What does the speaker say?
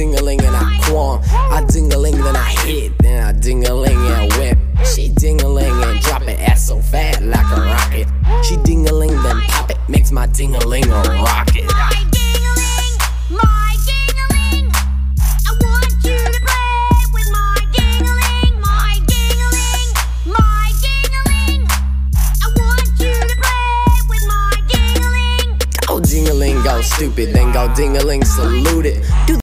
ding-a-ling and I qualm. I ding-a-ling, then I hit, then I ding-a-ling and whip. She ding-a-ling and drop it ass so fat like a rocket. She ding-a-ling, then pop it, makes my ding-a-ling a rocket. My ding-a-ling, my ding-a-ling. I want you to play with my ding-a-ling, my ding-a-ling, my ding-a-ling. I want you to play with my ding-a-ling. Go ding-a-ling, go stupid, then go ding-a-ling, salute it.